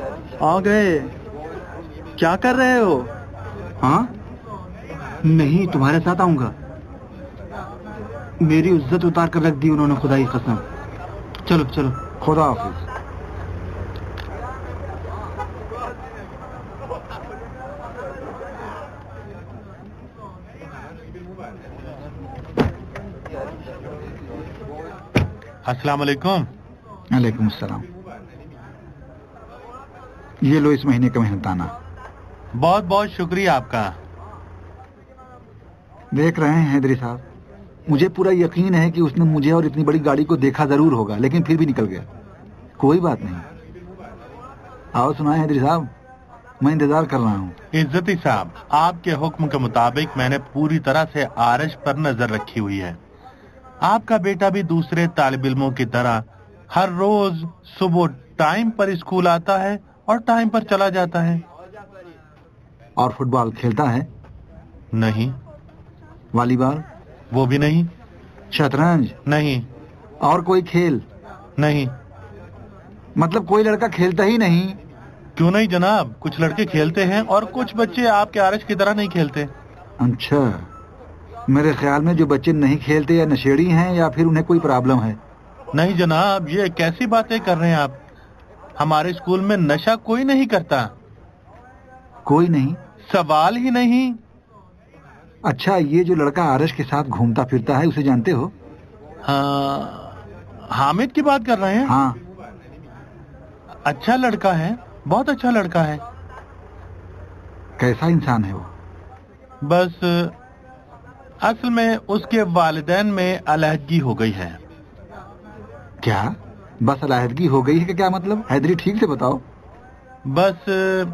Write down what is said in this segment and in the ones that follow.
आ गए। क्या कर रहे हो? हाँ, नहीं, तुम्हारे साथ आऊंगा। मेरी इज्जत उतार कर रख दी उन्होंने, खुदा की कसम। चलो चलो, खुदा हाफिज। अस्सलाम वालेकुम। वालेकुम अस्सलाम। ये लो इस महीने का मेहनताना। बहुत बहुत शुक्रिया आपका। देख रहे हैं हैदरी साहब, मुझे पूरा यकीन है कि उसने मुझे और इतनी बड़ी गाड़ी को देखा जरूर होगा, लेकिन फिर भी निकल गया। कोई बात नहीं। आओ सुनाए हैदरी साहब, मैं इंतजार कर रहा हूँ। इज्जती साहब, आपके हुक्म के मुताबिक मैंने पूरी तरह से आरश पर नजर रखी हुई है। आपका बेटा भी दूसरे तालिब इल्मों की तरह हर रोज सुबह टाइम पर स्कूल आता है और टाइम पर चला जाता है। और फुटबॉल खेलता है? नहीं। वॉलीबॉल? वो भी नहीं। शतरंज? नहीं। और कोई खेल? नहीं। मतलब कोई लड़का खेलता ही नहीं? क्यों नहीं जनाब, कुछ लड़के खेलते हैं और कुछ बच्चे आपके आरश की तरह नहीं खेलते। अच्छा, मेरे ख्याल में जो बच्चे नहीं खेलते या नशेड़ी हैं या फिर उन्हें कोई प्रॉब्लम है। नहीं जनाब, ये कैसी बातें कर रहे हैं आप? हमारे स्कूल में नशा कोई नहीं करता। कोई नहीं? सवाल ही नहीं। अच्छा, ये जो लड़का आरश के साथ घूमता फिरता है, उसे जानते हो? हाँ, हामिद की बात कर रहे हैं? हाँ। अच्छा लड़का है, बहुत अच्छा लड़का है। कैसा इंसान है वो? बस असल में उसके वालिदैन में अलहदगी हो गई है। क्या? बस अलहदगी हो गई है कि क्या मतलब? हैदरी, ठीक से बताओ। बस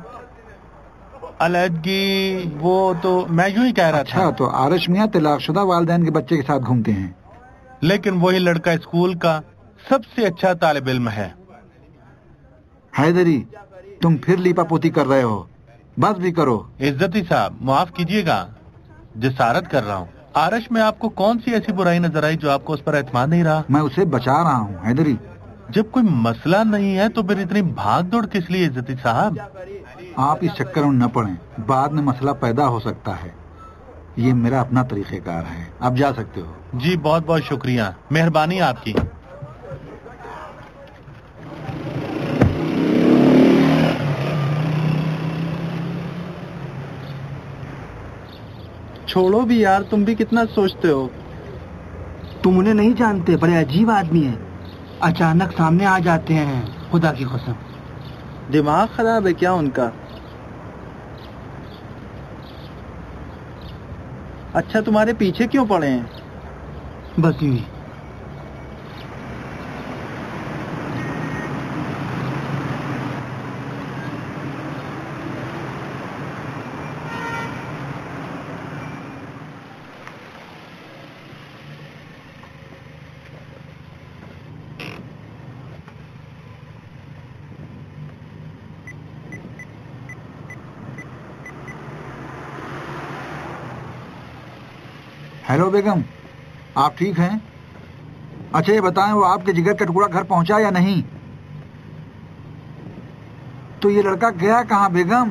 अलहदगी, वो तो मैं यूं ही कह रहा था। अच्छा, तो आरश मियां तलाकशुदा वालिदैन के बच्चे के साथ घूमते हैं? लेकिन वही लड़का स्कूल का सबसे अच्छा तालिब इल्म है। हैदरी, तुम फिर लीपापोती कर रहे हो, बस भी करो। इज्जती साहब, माफ कीजिएगा, जिसारत कर रहा हूँ। आरश में आपको कौन सी ऐसी बुराई नजर आई जो आपको उस पर एतमाद नहीं रहा? मैं उसे बचा रहा हूँ हैदरी। जब कोई मसला नहीं है तो फिर इतनी भाग दौड़ किस लिए इज्जती साहब? आप इस चक्कर में न पड़ें, बाद में मसला पैदा हो सकता है। ये मेरा अपना तरीक़ेकार है। आप जा सकते हो। जी बहुत बहुत शुक्रिया, मेहरबानी आपकी। छोड़ो भी यार, तुम भी कितना सोचते हो। तुम उन्हें नहीं जानते, बड़े अजीब आदमी हैं। अचानक सामने आ जाते हैं, खुदा की कसम। दिमाग खराब है क्या उनका? अच्छा, तुम्हारे पीछे क्यों पड़े हैं? बस यूं ही। हेलो बेगम, आप ठीक हैं? अच्छा ये बताएं, वो आपके जिगर का टुकड़ा घर पहुंचा या नहीं? तो ये लड़का गया कहाँ बेगम?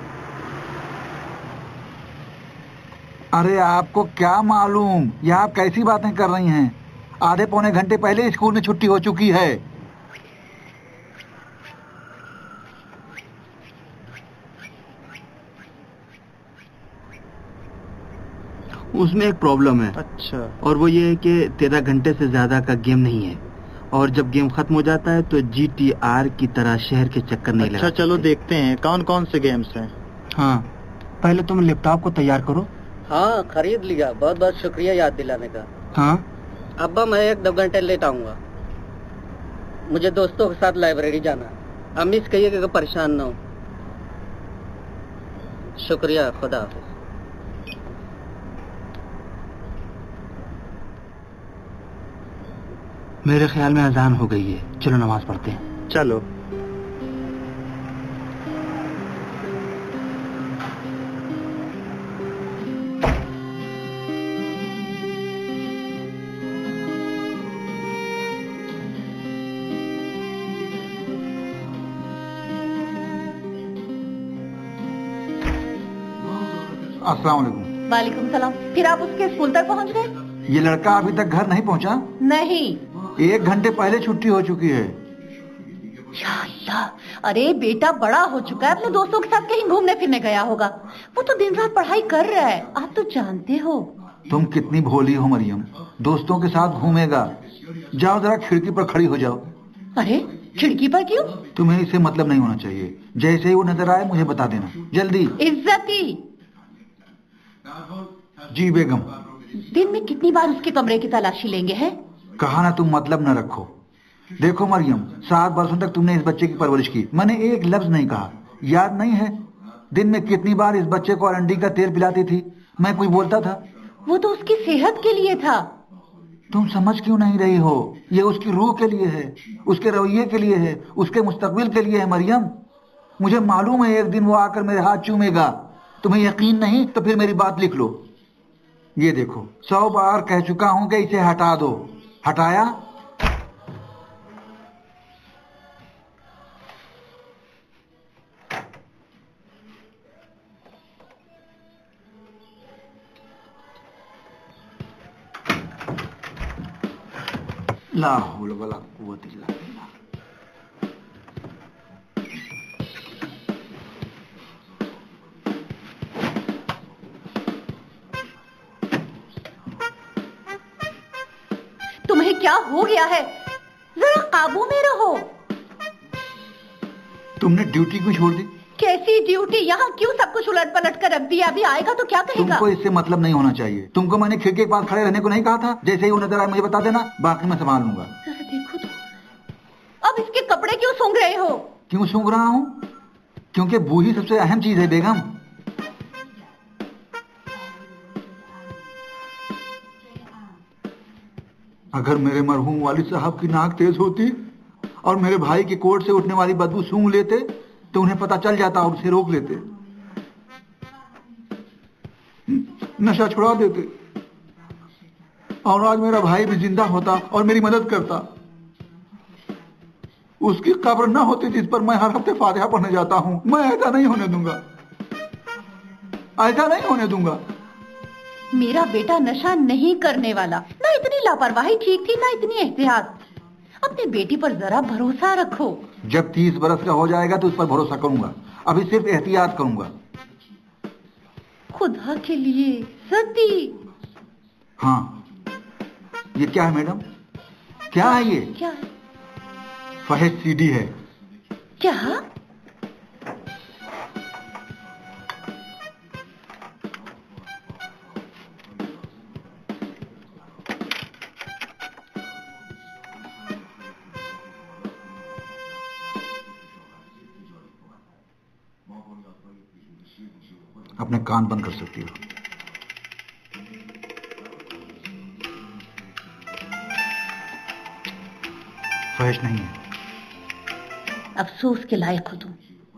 अरे आपको क्या मालूम, ये आप कैसी बातें कर रही हैं? आधे पौने घंटे पहले स्कूल में छुट्टी हो चुकी है। उसमें एक प्रॉब्लम है। अच्छा। और वो ये है कि 13 घंटे से ज्यादा का गेम नहीं है, और जब गेम खत्म हो जाता है तो GTR की तरह शहर के चक्कर नहीं लगा। अच्छा चलो देखते हैं कौन कौन से गेम्स हैं। हाँ, पहले तुम लैपटॉप को तैयार करो। हाँ, खरीद लिया। बहुत बहुत शुक्रिया याद दिलाने का। हाँ, अब्बा, मैं 1-2 घंटे लेट आऊंगा। मुझे दोस्तों के साथ लाइब्रेरी जाना। अम्मी से कहिए कि परेशान ना हो। शुक्रिया, खुदा हाफिज। मेरे ख्याल में अजान हो गई है, चलो नमाज पढ़ते हैं। चलो। अस्सलाम वालेकुम। वालेकुम सलाम। फिर आप उसके स्कूल तक पहुंच गए? ये लड़का अभी तक घर नहीं पहुंचा? नहीं। 1 घंटे पहले छुट्टी हो चुकी है। या अल्लाह, अरे बेटा बड़ा हो चुका है, अपने दोस्तों के साथ कहीं घूमने फिरने गया होगा। वो तो दिन रात पढ़ाई कर रहा है, आप तो जानते हो। तुम कितनी भोली हो मरियम, दोस्तों के साथ घूमेगा। जाओ जरा खिड़की पर खड़ी हो जाओ। अरे खिड़की पर क्यों? तुम्हें इससे मतलब नहीं होना चाहिए। जैसे ही वो नजर आए मुझे बता देना, जल्दी। इज्जती। जी बेगम। दिन में कितनी बार उसके कमरे की तलाशी लेंगे हैं? कहा ना तुम मतलब न रखो। देखो मरियम, 7 वर्षों तक तुमने इस बच्चे की परवरिश की, मैंने एक लफ्ज नहीं कहा, याद नहीं है? दिन में कितनी बार इस बच्चे को अरंडी का तेल पिलाती थी, मैं कुछ बोलता था? वो तो उसकी सेहत के लिए था। तुम समझ क्यों नहीं रही हो? ये उसकी रूह के लिए है, उसके रवैये के लिए है, उसके मुस्तकबिल के लिए है मरियम। मुझे मालूम है एक दिन वो आकर मेरे हाथ चूमेगा। तुम्हें यकीन नहीं तो फिर मेरी बात लिख लो। ये देखो, 100 बार कह चुका हूं कि इसे हटा दो। हटाया? ला हौल वला कुव्वत इल्ला बिल्लाह। तुम्हें क्या हो गया है? जरा काबू में रहो। तुमने ड्यूटी क्यों छोड़ दी? कैसी ड्यूटी? यहाँ क्यों सब कुछ उलट पलट कर रख दिया? अभी आएगा तो क्या कहेगा? तुमको इससे मतलब नहीं होना चाहिए। तुमको मैंने खिड़की के पास खड़े रहने को नहीं कहा था? जैसे ही वो नजर आए मुझे बता देना, बाकी मैं संभाल लूंगा। जरा देखो तो, अब इसके कपड़े क्यों सूंघ रहे हो? क्यों सूंघ रहा हूँ? क्योंकि बू ही सबसे अहम चीज है बेगम। अगर मेरे मरहूम वालिद साहब की नाक तेज होती और मेरे भाई की कोट से उठने वाली बदबू सूंघ लेते तो उन्हें पता चल जाता और उसे रोक लेते, नशा छुड़ा देते, और आज मेरा भाई भी जिंदा होता और मेरी मदद करता। उसकी कब्र न होती जिस पर मैं हर हफ्ते फातिहा पढ़ने जाता हूं। मैं ऐसा नहीं होने दूंगा, ऐसा नहीं होने दूंगा। मेरा बेटा नशा नहीं करने वाला। ना इतनी लापरवाही ठीक थी, ना इतनी एहतियात। अपनी बेटी पर जरा भरोसा रखो। जब 30 बरस का हो जाएगा तो उस पर भरोसा करूंगा, अभी सिर्फ एहतियात करूंगा। खुदा के लिए सती। हाँ, ये क्या है मैडम? क्या है ये? क्या है? फहद सीडी है। क्या? अपने कान बंद कर सकती हो। फहश नहीं है। अफसोस के लायक हो तुम।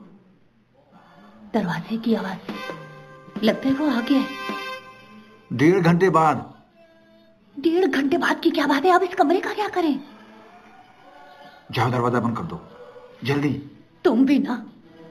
दरवाजे की आवाज, लगता है वो आ गया है। 1.5 घंटे बाद। 1.5 घंटे बाद की क्या बात है? अब इस कमरे का क्या करें? जाओ दरवाजा बंद कर दो, जल्दी। तुम भी ना।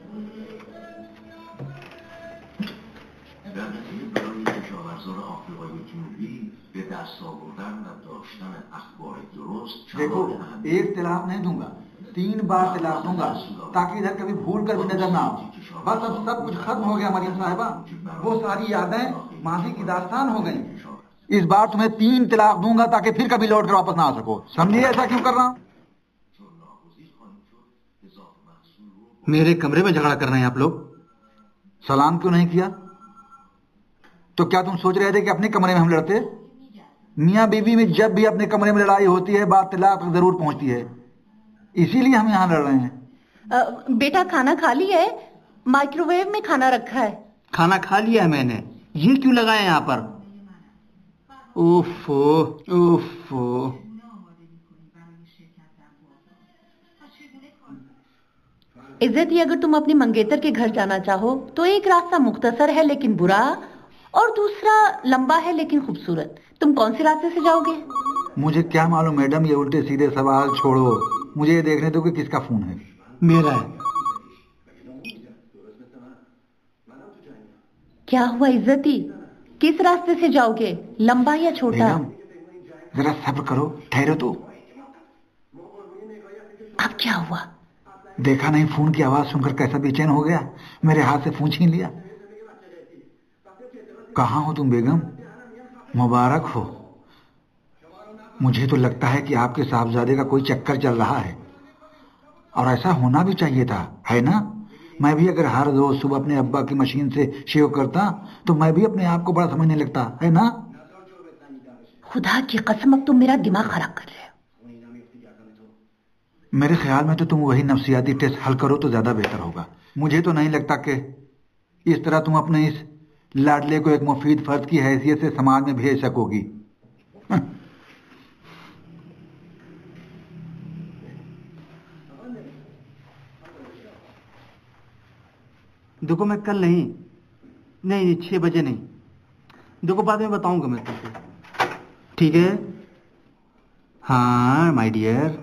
देखो, एक तलाक नहीं दूंगा, 3 बार तलाक दूंगा, ताकि इधर कभी भूल कर भी नजर ना आओ। बस अब सब कुछ खत्म हो गया मरियम साहिबा। वो सारी यादें माजी की दास्तान हो गई। इस बार तुम्हें 3 तलाक दूंगा ताकि फिर कभी लौट कर वापस ना आ सको। समझिए ऐसा क्यों कर रहा हूं? मेरे कमरे में झगड़ा कर रहे हैं आप लोग? सलाम क्यों नहीं किया? तो क्या तुम सोच रहे थे कि अपने कमरे में हम लड़ते? मियाँ बीवी में जब भी अपने कमरे में लड़ाई होती है, बात तलाक तक जरूर पहुंचती है। इसीलिए हम यहाँ लड़ रहे हैं। बेटा खाना खा लिया है? माइक्रोवेव में खाना रखा है। खाना खा लिया है मैंने। ये क्यों लगाया यहाँ पर? ओफो ओफो। इज्जत, ये अगर तुम अपनी मंगेतर के घर जाना चाहो तो एक रास्ता मुख्तसर है लेकिन बुरा, और दूसरा लंबा है लेकिन खूबसूरत। तुम कौन से रास्ते से जाओगे? मुझे क्या मालूम मैडम, ये उल्टे सीधे सवाल छोड़ो। मुझे ये देखने दो कि किसका फोन है। मेरा है। क्या हुआ इज्जती? किस रास्ते से जाओगे, लंबा या छोटा? बेगम, जरा सब्र करो, ठहरो तो। अब क्या हुआ? देखा नहीं फोन की आवाज सुनकर कैसा बेचैन हो गया, मेरे हाथ से फोन छीन लिया। कहाँ हो तुम बेगम? मुबारक हो। मुझे तो लगता है कि आपके साहबजादे का कोई चक्कर चल रहा है, और ऐसा होना भी चाहिए था, है ना? मैं भी अगर हर रोज सुबह अपने अब्बा की मशीन से शेव करता तो मैं भी अपने आप को बड़ा समझने लगता, है ना? खुदा की कसम, अब तुम मेरा दिमाग खराब कर रहे हो। मेरे ख्याल में तो तुम वही नफ्सियाती टेस्ट हल करो तो ज्यादा बेहतर होगा। मुझे तो नहीं लगता कि इस तरह तुम अपने इस लाडले को एक मुफीद फर्द की हैसियत से समाज में भेज सकोगी। देखो मैं कल नहीं 6 बजे नहीं, देखो बाद में बताऊंगा मैं तुमको, ठीक है? हाँ माय डियर।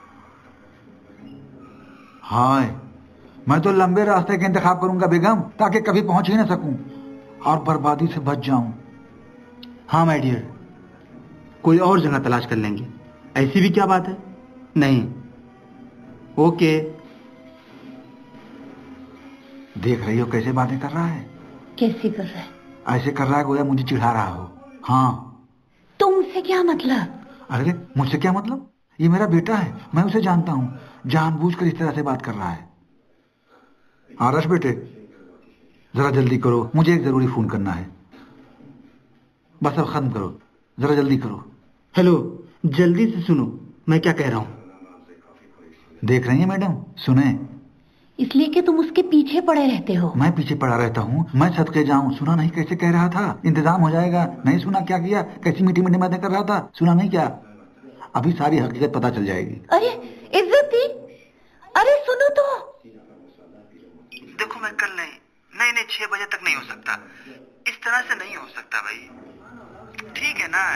हाय, मैं तो लंबे रास्ते का इंतखाब करूंगा बेगम, ताकि कभी पहुंच ही ना सकूं और बर्बादी से बच जाऊं। हाँ माय डियर, कोई और जगह तलाश कर लेंगे, ऐसी भी क्या बात है? नहीं, ओके। देख रही हो कैसे बातें कर रहा है? कैसे कर रहा है? ऐसे कर रहा है गोया मुझे चिढ़ा रहा हो। हाँ। तुमसे क्या मतलब? अरे मुझसे क्या मतलब? ये मेरा बेटा है, मैं उसे जानता हूं, जानबूझकर इस तरह से बात कर रहा है। आरश बेटे, जरा जल्दी करो, मुझे एक जरूरी फोन करना है। बस अब खत्म करो, जरा जल्दी करो। हेलो, जल्दी से सुनो मैं क्या कह रहा हूं। देख रही हैं मैडम, सुने। इसलिए कि तुम उसके पीछे पड़े रहते हो। मैं पीछे पड़ा रहता हूँ? मैं सदके जाऊं, सुना नहीं कैसे कह रहा था इंतजाम हो जाएगा? नहीं सुना क्या किया, कैसी मीठी मीठी बातें कर रहा था, सुना नहीं क्या? अभी सारी हकीकत पता चल जाएगी। अरे इज्जती, अरे सुनो तो। देखो मैं कल नहीं 6 बजे तक नहीं हो सकता, इस तरह से नहीं हो सकता भाई, ठीक है ना?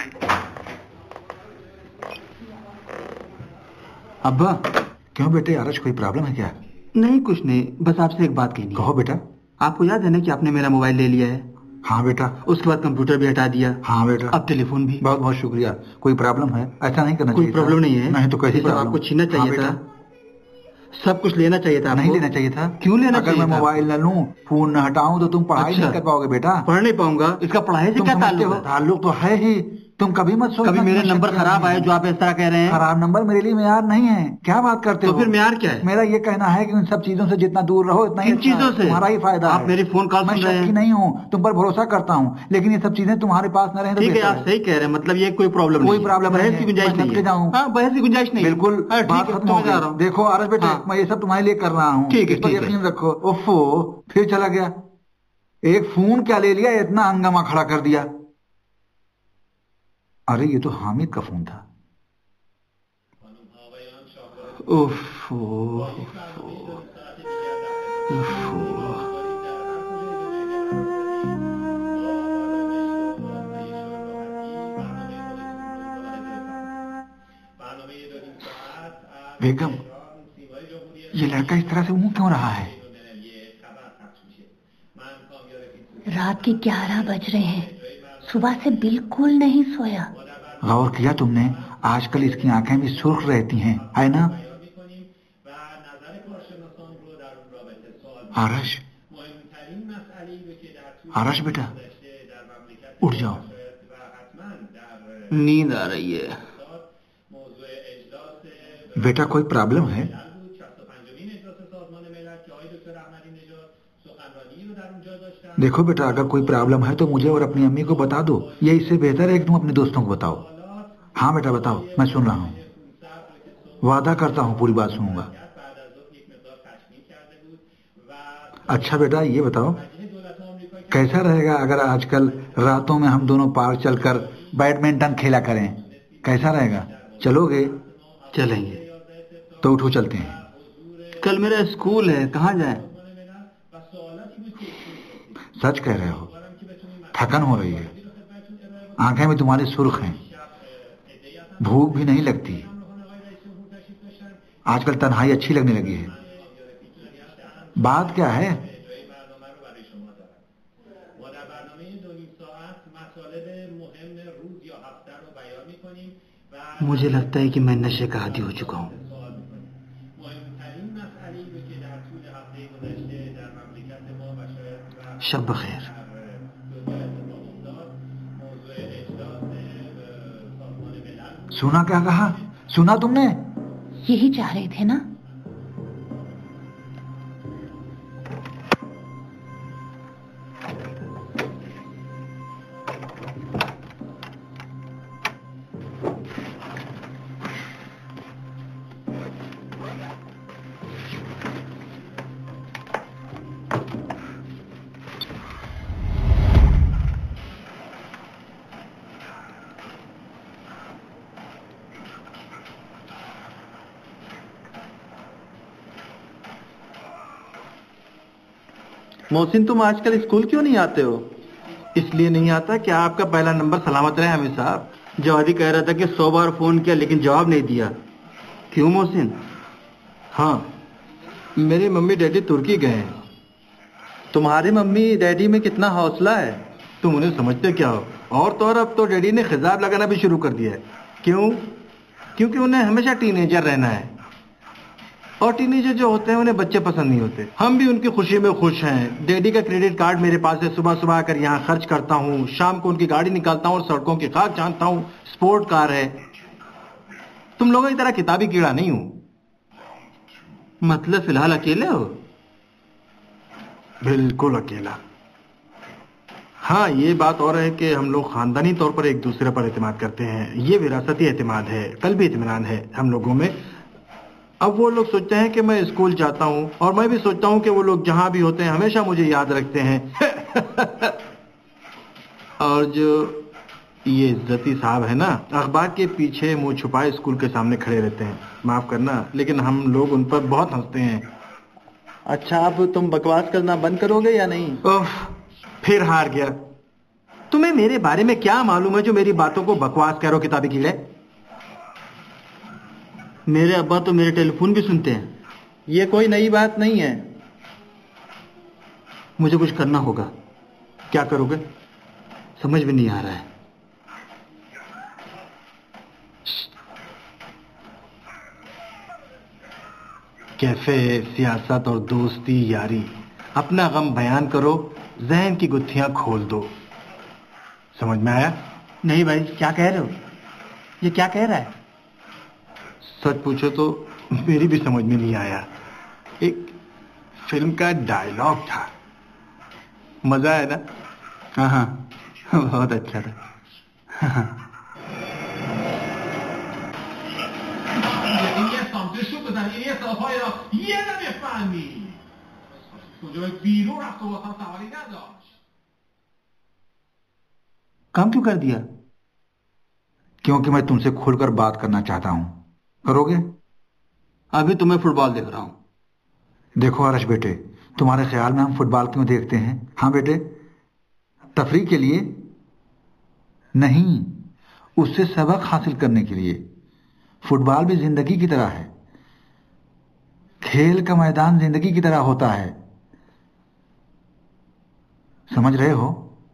अब्बा। क्यों बेटे, आरश कोई प्रॉब्लम है क्या? नहीं कुछ नहीं, बस आपसे एक बात कहनी है। कहो बेटा। आपको याद है ना कि आपने मेरा मोबाइल ले लिया है? हाँ बेटा। उसके बाद कंप्यूटर भी हटा दिया? हाँ बेटा। अब टेलीफोन भी? बहुत बहुत शुक्रिया। कोई प्रॉब्लम है? ऐसा नहीं करना चाहिए। कोई प्रॉब्लम नहीं है। नहीं तो कैसी प्रॉब्लम? आपको छीनना चाहिए था, सब कुछ लेना चाहिए था। नहीं लेना चाहिए था। क्यों लेना चाहिए? अगर मैं मोबाइल न लूं, फोन न हटाऊं तो तुम पढ़ाई नहीं कर पाओगे बेटा। पढ़ नहीं पाऊंगा, इसका पढ़ाई से क्या ताल्लुक है? ताल्लुक तो है ही, तुम कभी मत सोचना। कभी मेरे नंबर खराब आए जो आप इस तरह कह रहे हैं? खराब नंबर मेरे लिए मेयार नहीं है। क्या बात करते हो? तो फिर मेयार क्या है? मेरा ये कहना है कि उन सब चीजों से जितना दूर रहो उतना ही इन चीजों से तुम्हारा ही फायदा। आप मेरी फोन कॉल सुन रहे हैं? नहीं हूँ, तुम पर भरोसा करता हूँ, लेकिन ये सब चीजें तुम्हारे पास न रहे तो ठीक है, आप सही कह रहे हैं, मतलब ये कोई प्रॉब्लम नहीं, कोई प्रॉब्लम बहस की गुंजाइश नहीं है। हाँ, बहस की गुंजाइश नहीं। बिल्कुल, बात खत्म हो गई। देखो आरश बेटे, मैं ये सब तुम्हारे लिए कर रहा हूँ, ठीक है, यकीन रखो। ओफो, फिर चला गया। एक फोन क्या ले लिया, इतना हंगामा खड़ा कर दिया। अरे ये तो हामिद का फोन था। ओफो, बेगम, ये लड़का इस तरह से मुंह क्यों रहा है? रात के 11 बज रहे हैं, सुबह से बिल्कुल नहीं सोया। गौर किया तुमने, आजकल इसकी आंखें भी सुर्ख रहती हैं, है ना? आरश, आरश बेटा, उठ जाओ, नींद आ रही है। बेटा कोई प्रॉब्लम है? देखो बेटा, अगर कोई प्रॉब्लम है तो मुझे और अपनी अम्मी को बता दो, ये इससे बेहतर है कि तुम अपने दोस्तों को बताओ। हाँ बेटा बताओ, मैं सुन रहा हूँ, वादा करता हूँ पूरी बात सुनूंगा। अच्छा बेटा ये बताओ, कैसा रहेगा अगर आजकल रातों में हम दोनों पार्क चलकर बैडमिंटन खेला करें? कैसा रहेगा, चलोगे? चलेंगे। तो उठो चलते हैं। कल मेरा स्कूल है, कहाँ जाएं? सच कह रहे हो, थकन हो रही है, आंखें भी तुम्हारी सुर्ख हैं, भूख भी नहीं लगती, आजकल तन्हाई अच्छी लगने लगी है। बात क्या है? मुझे लगता है कि मैं नशे का आदी हो चुका हूँ। शब बखैर। सुना क्या कहा? सुना तुमने? यही चाह रहे थे ना? मोहसिन, तुम आजकल स्कूल क्यों नहीं आते हो? इसलिए नहीं आता कि आपका पहला नंबर सलामत रहे हमें साहब। जवादी कह रहा था कि 100 बार फोन किया लेकिन जवाब नहीं दिया। क्यों मोहसिन? हाँ, मेरी मम्मी डैडी तुर्की गए हैं। तुम्हारे मम्मी डैडी में कितना हौसला है। तुम उन्हें समझते क्या हो? और तो और अब तो डैडी ने खिजाब लगाना भी शुरू कर दिया है। क्यों? क्योंकि उन्हें हमेशा टीनेजर रहना है, और टीनेजर जो होते हैं उन्हें बच्चे पसंद नहीं होते। हम भी उनकी खुशी में खुश हैं। डैडी का क्रेडिट कार्ड मेरे पास है, सुबह सुबह आकर यहाँ खर्च करता हूँ, शाम को उनकी गाड़ी निकालता हूँ और सड़कों की खाक छानता हूँ। स्पोर्ट कार है। तुम लोगों की तरह किताबी कीड़ा नहीं हूं। मतलब फिलहाल अकेले हो? बिल्कुल अकेला। हाँ, ये बात और है कि हम लोग खानदानी तौर पर एक दूसरे पर एतमाद करते हैं। ये विरासती एतमाद है, कल्बी इत्मीनान है हम लोगों में। अब वो लोग सोचते हैं कि मैं स्कूल जाता हूँ, और मैं भी सोचता हूँ कि वो लोग जहां भी होते हैं हमेशा मुझे याद रखते हैं। और जो ये इज्जती साहब है ना, अखबार के पीछे मुंह छुपाए स्कूल के सामने खड़े रहते हैं। माफ करना, लेकिन हम लोग उन पर बहुत हंसते हैं। अच्छा, अब तुम बकवास करना बंद करोगे या नहीं? ओह, फिर हार गया। तुम्हें मेरे बारे में क्या मालूम है जो मेरी बातों को बकवास कह रहे हो किताबी कीड़े? मेरे अब्बा तो मेरे टेलीफोन भी सुनते हैं। ये कोई नई बात नहीं है। मुझे कुछ करना होगा। क्या करोगे? समझ में नहीं आ रहा है। कैफे, सियासत और दोस्ती यारी, अपना गम बयान करो, जहन की गुत्थियां खोल दो। समझ में आया? नहीं भाई, क्या कह रहे हो? ये क्या कह रहा है? सच पूछो तो मेरी भी समझ में नहीं आया। एक फिल्म का डायलॉग था। मजा है ना? हाँ हाँ, बहुत अच्छा था। हाँ। काम क्यों कर दिया? क्योंकि मैं तुमसे खुलकर बात करना चाहता हूं। करोगे? अभी तो मैं फुटबॉल देख रहा हूं। देखो आरश बेटे, तुम्हारे ख्याल में हम फुटबॉल क्यों देखते हैं? हाँ बेटे, तफरीह के लिए नहीं, उससे सबक हासिल करने के लिए। फुटबॉल भी जिंदगी की तरह है। खेल का मैदान जिंदगी की तरह होता है। समझ रहे हो?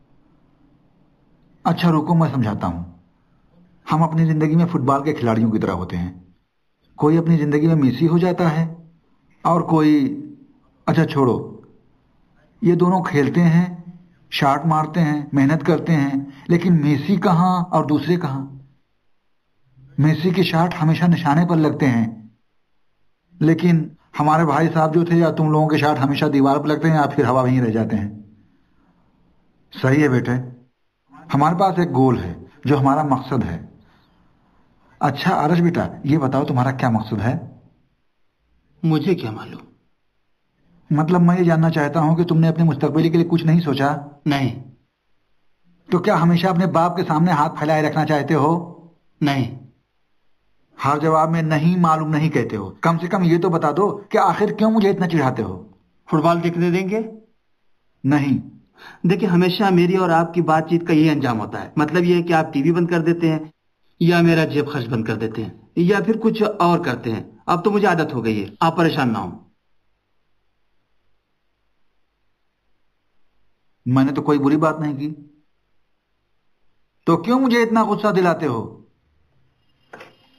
अच्छा रुको, मैं समझाता हूं। हम अपनी जिंदगी में फुटबॉल के खिलाड़ियों की तरह होते हैं। कोई अपनी जिंदगी में मेसी हो जाता है और कोई, अच्छा छोड़ो, ये दोनों खेलते हैं, शॉट मारते हैं, मेहनत करते हैं, लेकिन मेसी कहां और दूसरे कहां? मेसी के शॉट हमेशा निशाने पर लगते हैं, लेकिन हमारे भाई साहब जो थे या तुम लोगों के शॉट हमेशा दीवार पर लगते हैं या फिर हवा में ही रह जाते हैं। सही है बेटे, हमारे पास एक गोल है जो हमारा मकसद है। अच्छा आरश बेटा, ये बताओ तुम्हारा क्या मकसद है? मुझे क्या मालूम? मतलब मैं ये जानना चाहता हूं कि तुमने अपने मुस्तकबिल के लिए कुछ नहीं सोचा? नहीं। तो क्या हमेशा अपने बाप के सामने हाथ फैलाए रखना चाहते हो? नहीं। हर जवाब में नहीं मालूम नहीं कहते हो। कम से कम ये तो बता दो कि आखिर क्यों मुझे इतना चिढ़ाते हो? फुटबॉल देखने देंगे? नहीं। देखिए, हमेशा मेरी और आपकी बातचीत का यही अंजाम होता है। मतलब ये है कि आप टीवी बंद कर देते हैं, या मेरा जेब खर्च बंद कर देते हैं, या फिर कुछ और करते हैं। अब तो मुझे आदत हो गई है, आप परेशान ना हो। मैंने तो कोई बुरी बात नहीं की, तो क्यों मुझे इतना गुस्सा दिलाते हो?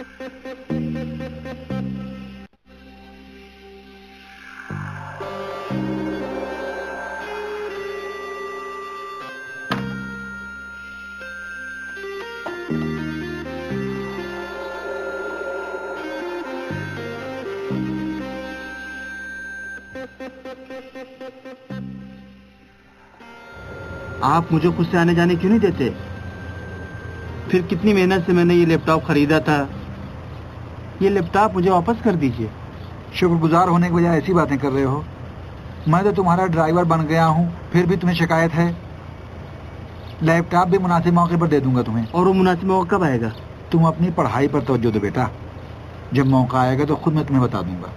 आप मुझे खुद से आने जाने क्यों नहीं देते? फिर कितनी मेहनत से मैंने ये लैपटॉप खरीदा था। ये लैपटॉप मुझे वापस कर दीजिए। शुक्रगुजार होने के बजाय ऐसी बातें कर रहे हो। मैं तो तुम्हारा ड्राइवर बन गया हूँ, फिर भी तुम्हें शिकायत है। लैपटॉप भी मुनासिब मौके पर दे दूंगा तुम्हें। और वो मुनासिब मौका कब आएगा? तुम अपनी पढ़ाई पर तवज्जो दो बेटा। जब मौका आएगा तो खुद मैं तुम्हें बता दूंगा।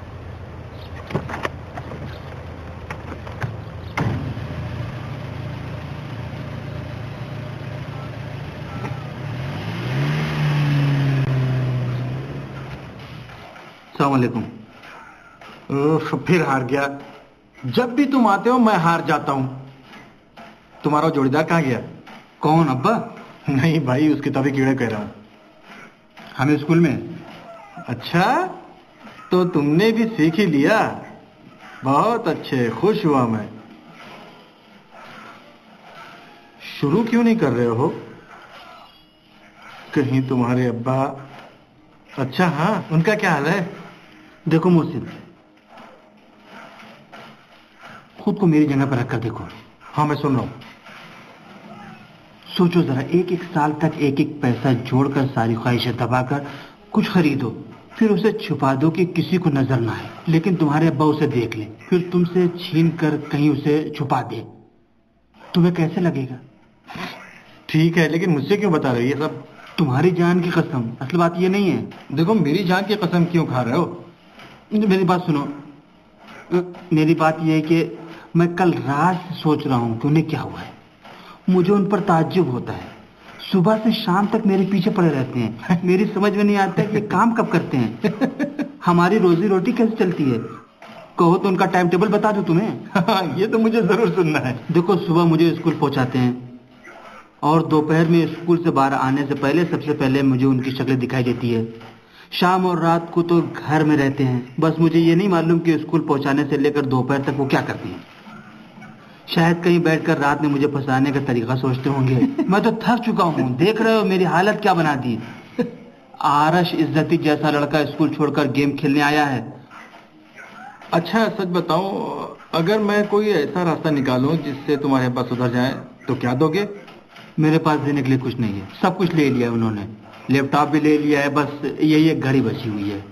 अस्सलाम वालेकुम। फिर हार गया। जब भी तुम आते हो मैं हार जाता हूं। तुम्हारा जोड़ीदार कहाँ गया? कौन, अब्बा? नहीं भाई, उसकी तभी कीड़े कह रहा हूं। हमें स्कूल में। अच्छा, तो तुमने भी सीख ही लिया। बहुत अच्छे, खुश हुआ मैं। शुरू क्यों नहीं कर रहे हो? कहीं तुम्हारे अब्बा। अच्छा हाँ, उनका क्या हाल है? देखो मोहसिन, खुद को मेरी जगह पर रखकर देखो। हाँ मैं सुन रहा हूं। सोचो जरा, एक एक साल तक एक एक पैसा जोड़कर, सारी ख्वाहिशें दबाकर कुछ खरीदो, फिर उसे छुपा दो कि किसी को नजर ना आए। लेकिन तुम्हारे अब्बा उसे देख ले, फिर तुमसे छीन कर कहीं उसे छुपा दे, तुम्हें कैसे लगेगा? ठीक है, लेकिन मुझसे क्यों बता रहे हो ये सब? तुम्हारी जान की कसम। असल बात ये नहीं है। देखो, मेरी जान की कसम क्यों खा रहे हो? मेरी बात सुनो। मेरी बात यह है कि मैं कल रात से सोच रहा हूं कि उन्हें क्या हुआ है। मुझे उन पर ताज्जुब होता है। सुबह से शाम तक मेरे पीछे पड़े रहते हैं। मेरी समझ में नहीं आता कि काम कब करते हैं। हमारी रोजी रोटी कैसे चलती है? कहो तो उनका टाइम टेबल बता दूं तुम्हें। ये तो मुझे जरूर सुनना है। देखो, सुबह मुझे स्कूल पहुंचाते हैं और दोपहर में स्कूल से बाहर आने से पहले सबसे पहले मुझे उनकी शक्लें दिखाई देती है। शाम और रात को तो घर में रहते हैं। बस मुझे ये नहीं मालूम कि स्कूल पहुंचाने से लेकर दोपहर तक वो क्या करती हैं। शायद कहीं बैठकर रात में मुझे फंसाने का तरीका सोचते होंगे। मैं तो थक चुका हूँ। देख रहे हो मेरी हालत क्या बना दी। आरश इज्जती जैसा लड़का स्कूल छोड़कर गेम खेलने आया है। अच्छा सच बताओ, अगर मैं कोई ऐसा रास्ता निकालूं जिससे तुम्हारे पास सुधर जाए तो क्या दोगे? मेरे पास देने के लिए कुछ नहीं है। सब कुछ ले लिया उन्होंने। लैपटॉप भी ले लिया है, बस यही एक घड़ी बची हुई है।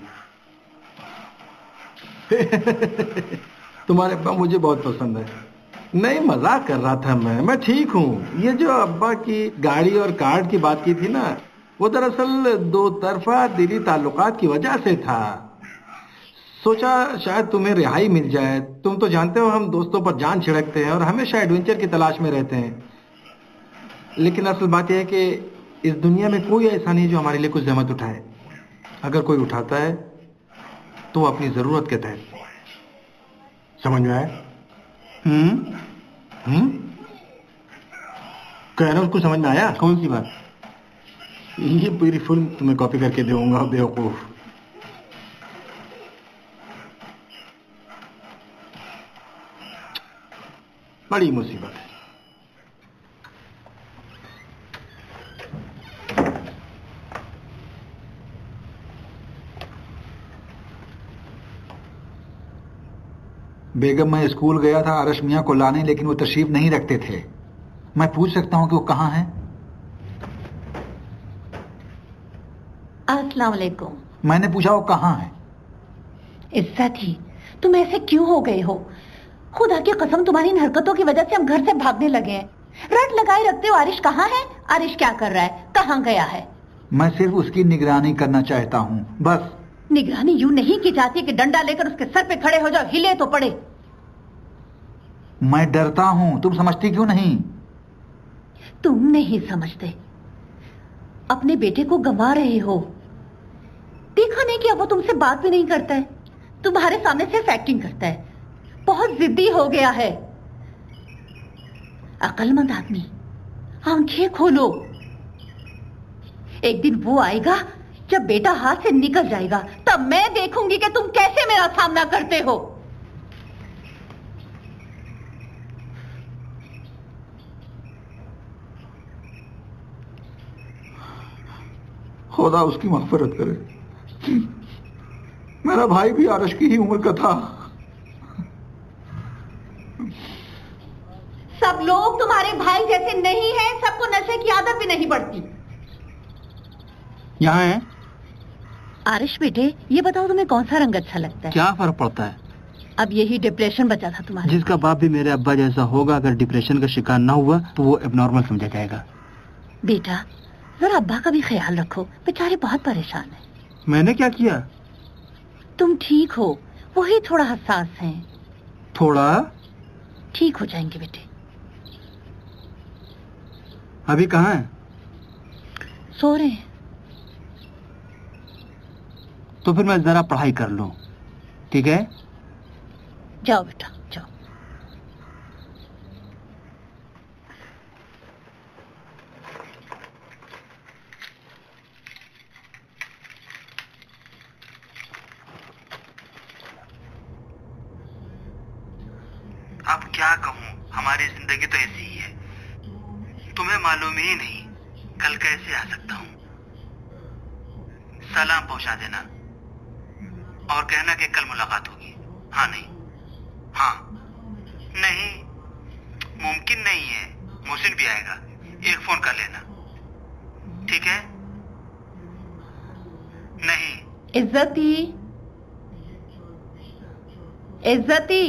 तुम्हारे अब्बा मुझे बहुत पसंद है। नहीं, मजाक कर रहा था मैं ठीक हूँ। ये जो अब्बा की गाड़ी और कार्ड की बात की थी ना, वो दरअसल दो तरफा दिली ताल्लुकात की वजह से था। सोचा शायद तुम्हें रिहाई मिल जाए। तुम तो जानते हो हम दोस्तों पर जान छिड़कते हैं और हमेशा एडवेंचर की तलाश में रहते हैं। लेकिन असल बात यह है कि इस दुनिया में कोई ऐसा नहीं जो हमारे लिए कुछ जहमत उठाए। अगर कोई उठाता है तो अपनी जरूरत के तहत। समझ में आया? कह रहा हूं, कुछ समझ में आया? कौन सी बात? ये पूरी फिल्म तुम्हें कॉपी करके दूंगा बेवकूफ। बड़ी मुसीबत है। बेगम, मैं स्कूल गया था आरश मियां को लाने, लेकिन वो तशरीफ नहीं रखते थे। मैं पूछ सकता हूं कि वो कहाँ हैं? अस्सलाम वालेकुम। मैंने पूछा वो कहाँ हैं? इज्जत ही, तुम ऐसे क्यों हो गए हो? खुदा की कसम, तुम्हारी इन हरकतों की वजह से हम घर से भागने लगे हैं। रट लगाए रखते हो आरिश कहाँ है, आरिश क्या कर रहा है, कहाँ गया है। मैं सिर्फ उसकी निगरानी करना चाहता हूँ, बस। निगरानी यूं नहीं की जाती कि डंडा लेकर उसके सर पे खड़े हो जाओ, हिले तो पड़े। मैं डरता हूँ, तुम समझती क्यों नहीं? तुम नहीं समझते, अपने बेटे को गंवा रहे हो। देखा नहीं कि अब वो तुमसे बात भी नहीं करता है, तुम्हारे सामने सिर्फ एक्टिंग करता है। बहुत जिद्दी हो गया है। अक्लमंद आदमी, आंखें खोलो। एक दिन वो आएगा जब बेटा हाथ से निकल जाएगा तब मैं देखूंगी कि तुम कैसे मेरा सामना करते हो। खुदा उसकी मग़फ़िरत करे। मेरा भाई भी आरश की ही उम्र का था। सब लोग तुम्हारे भाई जैसे नहीं हैं, सबको नशे की आदत भी नहीं पड़ती। यहाँ है। आरिश बेटे, ये बताओ तुम्हें कौन सा रंग अच्छा लगता है? क्या फर्क पड़ता है? अब यही डिप्रेशन बचा था तुम्हारा। जिसका बाप भी मेरे अब्बा जैसा होगा, अगर डिप्रेशन का शिकार ना हुआ तो वो एबनॉर्मल समझा जाएगा। बेटा जरा अब्बा का भी ख्याल रखो, बेचारे बहुत परेशान हैं। मैंने क्या किया? तुम ठीक हो, वही थोड़ा हसास हैं। थोड़ा? ठीक हो जाएंगे बेटे। अभी कहाँ है? सो रहे हैं। तो फिर मैं जरा पढ़ाई कर लूं, ठीक है? जाओ बेटा जाओ। अब क्या कहूँ, हमारी जिंदगी तो ऐसी ही है। तुम्हें मालूम ही नहीं कल कैसे आ सकता हूँ। सलाम पहुंचा देना और कहना कि कल मुलाकात होगी। हाँ नहीं, हाँ नहीं, मुमकिन नहीं है। मोहसिन भी आएगा, एक फोन कर लेना, ठीक है? नहीं। इज्जती, इज्जती,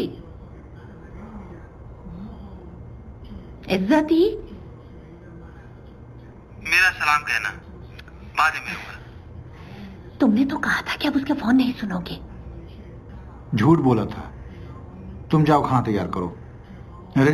इज्जती, मेरा सलाम कहना, बाद में मिलूंगा। तुमने तो कहा था कि अब उसके फोन नहीं सुनोगे। झूठ बोला था। तुम जाओ, खाना तैयार करो। अरे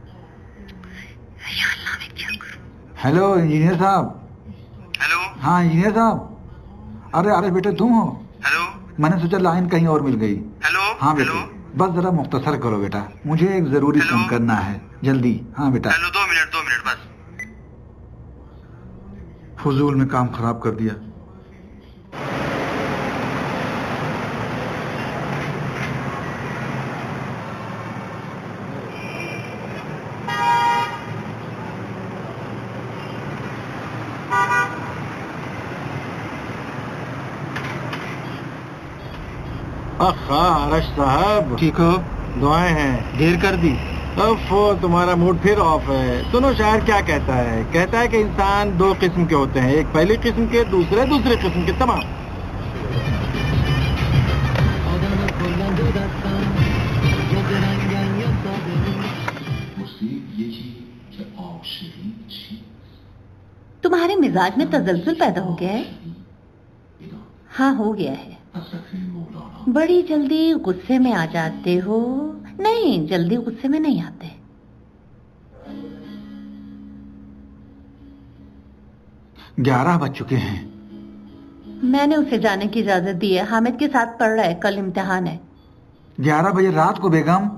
हेलो इंजीनियर साहब। हेलो। हाँ इंजीनियर साहब। अरे अरे बेटे तुम हो? हेलो। मैंने सोचा लाइन कहीं और मिल गई। हेलो। हाँ बेटे, बस जरा मुख्तसर करो बेटा, मुझे एक जरूरी फोन करना है, जल्दी। हाँ बेटा। हेलो, 2 मिनट बस। फजूल में काम खराब कर दिया। आरश साहब, ठीक हो? दुआएं हैं। देर कर दी। तुम्हारा मूड फिर ऑफ है। सुनो, शायर क्या कहता है? कहता है कि इंसान 2 किस्म के होते हैं, एक पहली किस्म के, दूसरे किस्म के। तमाम। तुम्हारे मिजाज में तसल्सल पैदा हो गया है? हाँ हो गया है। बड़ी जल्दी गुस्से में आ जाते हो। नहीं, जल्दी गुस्से में नहीं आते। ग्यारह बज चुके हैं। मैंने उसे जाने की इजाजत दी है। हामिद के साथ पढ़ रहा है, कल इम्तिहान है। 11 बजे रात को बेगम?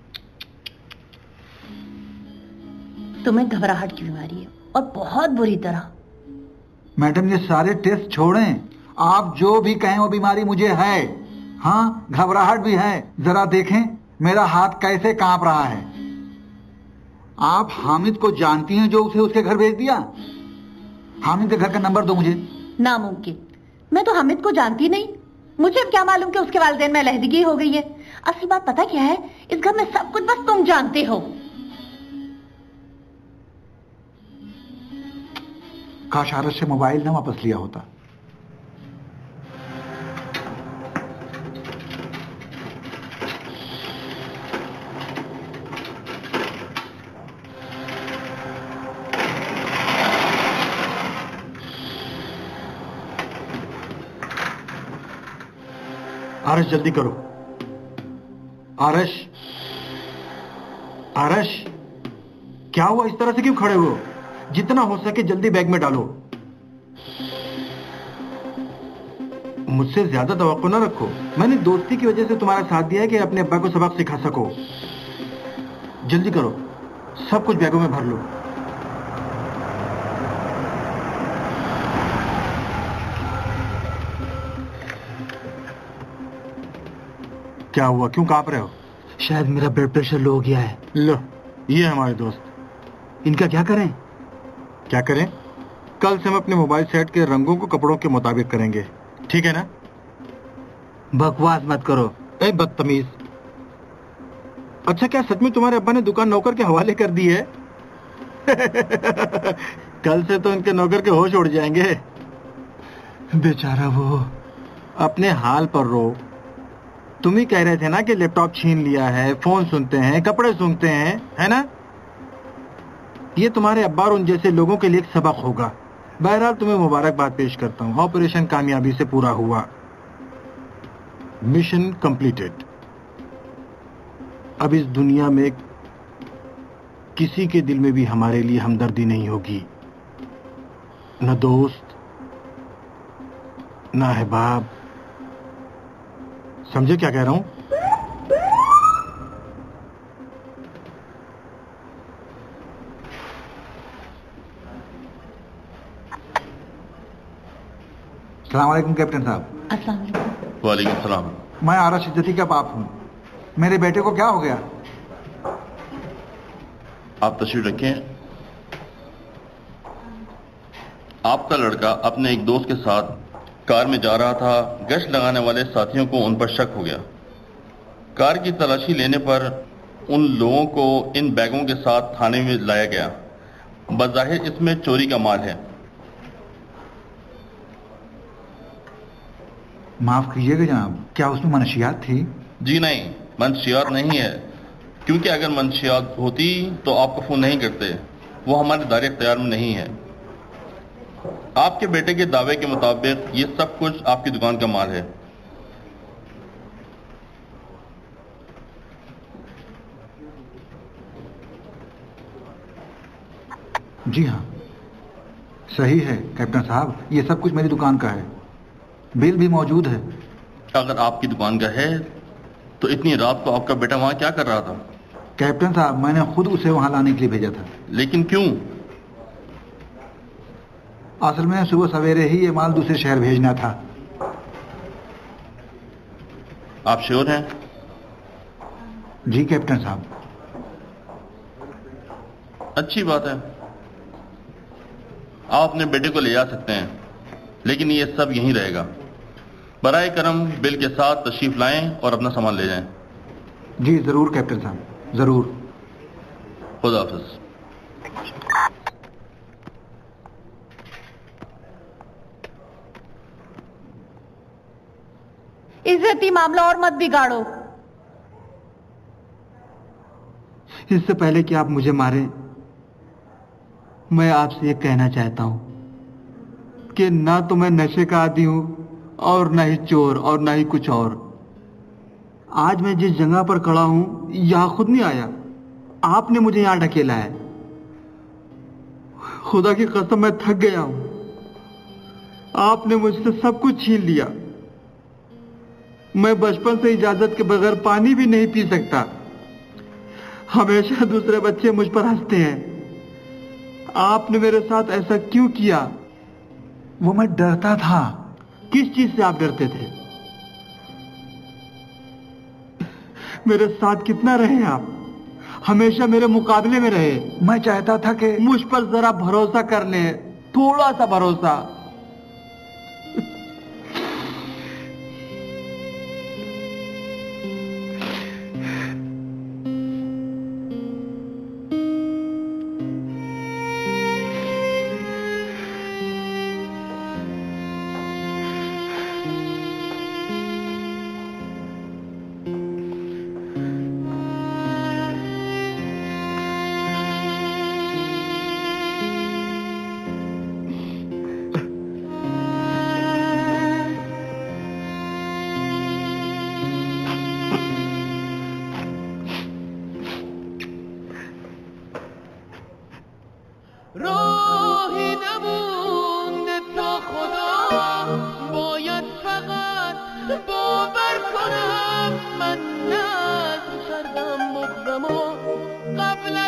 तुम्हें घबराहट की बीमारी है और बहुत बुरी तरह। मैडम ये सारे टेस्ट छोड़ें, आप जो भी कहें वो बीमारी मुझे है। हाँ, घबराहट भी है। जरा देखें मेरा हाथ कैसे कांप रहा है। आप हामिद को जानती हैं जो उसे उसके घर भेज दिया? हामिद के घर का नंबर दो मुझे। नामुमकिन, मैं तो हामिद को जानती नहीं। मुझे अब क्या मालूम कि उसके वालिदैन में अलहदगी हो गई है। असल बात पता क्या है, इस घर में सब कुछ बस तुम जानते हो। काश आरश से मोबाइल ना वापस लिया होता। आरश जल्दी करो। आरश, आरश, क्या हुआ? इस तरह से क्यों खड़े हो? जितना हो सके जल्दी बैग में डालो। मुझसे ज्यादा तवक्को ना रखो। मैंने दोस्ती की वजह से तुम्हारा साथ दिया है कि अपने अब्बा को सबक सिखा सको। जल्दी करो, सब कुछ बैगों में भर लो। क्या हुआ, क्यों कांप रहे हो? शायद मेरा ब्लड प्रेशर लो हो गया है। लो, ये हमारे दोस्त। इनका क्या करें? क्या करें? कल से हम अपने मोबाइल सेट के रंगों को कपड़ों के मुताबिक करेंगे, ठीक है ना? बकवास मत करो। ए बदतमीज। अच्छा, क्या सच में तुम्हारे अब्बा ने दुकान नौकर के हवाले कर दी है? कल से तो उनके नौकर के होश उड़ जाएंगे। बेचारा वो। अपने हाल पर रो। तुम ही कह रहे थे ना कि लैपटॉप छीन लिया है, फोन सुनते हैं, कपड़े सूंघते हैं, है ना? ये तुम्हारे अब्बा और उन जैसे लोगों के लिए एक सबक होगा। बहरहाल तुम्हें मुबारकबाद पेश करता हूं, ऑपरेशन कामयाबी से पूरा हुआ। Mission completed. अब इस दुनिया में किसी के दिल में भी हमारे लिए हमदर्दी नहीं होगी, न दोस्त, न अहबाब। समझे क्या कह रहा हूं? अस्सलाम वालेकुम कैप्टन साहब। अस्सलाम वालेकुम। वालेकुम सलाम। मैं आरश इज्जती का बाप हूँ। मेरे बेटे को क्या हो गया? आप तशरीफ रखें। आपका लड़का अपने एक दोस्त के साथ कार में जा रहा था। गश्त लगाने वाले साथियों को उन पर शक हो गया। कार की तलाशी लेने पर उन लोगों को इन बैगों के साथ थाने में लाया गया। बज़ाहिर इसमें चोरी का माल है। माफ कीजिएगा जनाब, क्या उसमें मनशियात थी? जी नहीं, मंशियात नहीं है, क्योंकि अगर मंशियात होती तो आपको फोन नहीं करते। वो हमारे दायरे इख्तियार में नहीं है। आपके बेटे के दावे के मुताबिक ये सब कुछ आपकी दुकान का माल है। जी हाँ, सही है कैप्टन साहब, ये सब कुछ मेरी दुकान का है। बिल भी मौजूद है। अगर आपकी दुकान का है तो इतनी रात को आपका बेटा वहां क्या कर रहा था? कैप्टन साहब, मैंने खुद उसे वहां लाने के लिए भेजा था। लेकिन क्यों? असल में सुबह सवेरे ही ये माल दूसरे शहर भेजना था। आप श्योर हैं? जी कैप्टन साहब। अच्छी बात है, आप अपने बेटे को ले जा सकते हैं, लेकिन ये सब यहीं रहेगा। बराए करम बिल के साथ तशरीफ लाएं और अपना सामान ले जाएं। जी जरूर कैप्टन साहब, जरूर। खुदा हाफिज। इज्जती मामला और मत बिगाड़ो। इससे पहले कि आप मुझे मारें, मैं आपसे ये कहना चाहता हूं कि ना तो मैं नशे का आदी हूं और ना ही चोर और ना ही कुछ और। आज मैं जिस जगह पर खड़ा हूं यहां खुद नहीं आया, आपने मुझे यहां ढकेला है। खुदा की कसम मैं थक गया हूं। आपने मुझसे सब कुछ छीन लिया। मैं बचपन से इजाजत के बगैर पानी भी नहीं पी सकता। हमेशा दूसरे बच्चे मुझ पर हंसते हैं। आपने मेरे साथ ऐसा क्यों किया? वो मैं डरता था। किस चीज से आप डरते थे? मेरे साथ कितना रहे आप? हमेशा मेरे मुकाबले में रहे। मैं चाहता था कि मुझ पर जरा भरोसा कर ले, थोड़ा सा भरोसा। راهی نمونده تا خدا باید فقط باور کنم من نه از کردم بغضم و قبل